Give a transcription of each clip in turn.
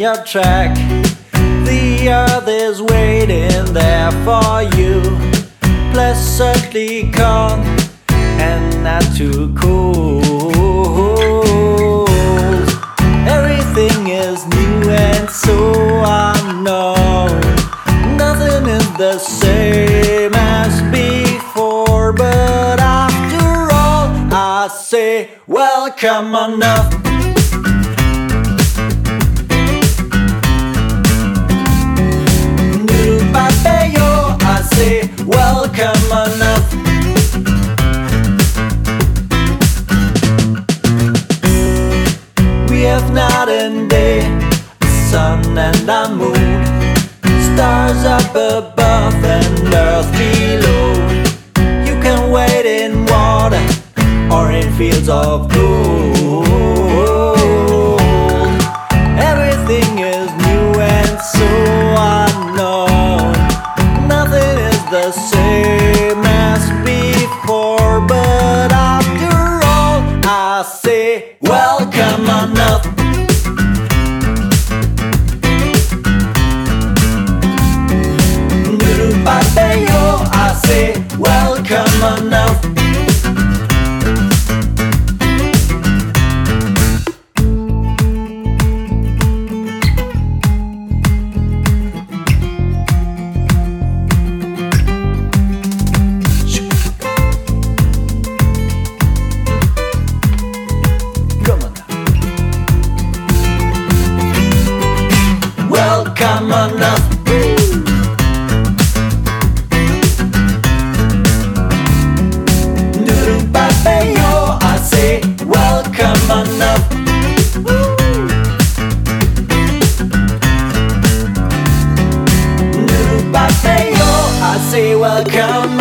your track. The earth is waiting there for you. Pleasantly calm and not too cold. Everything is new and so unknown. Nothing is the same as before, but after all I say welcome enough. I say welcome enough. We have night and day, the sun and the moon, stars up above and earth below. You can wait in water or in fields of gold. Everything is new and so unknown. Nothing is the same as before, but after all I say welcome enough. I say welcome enough. Welcome enough. I say welcome enough. I say welcome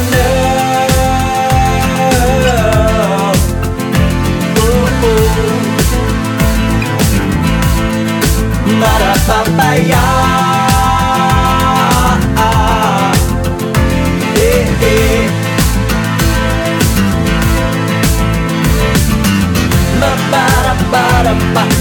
enough. Marapapaya. Ba ba ba ba.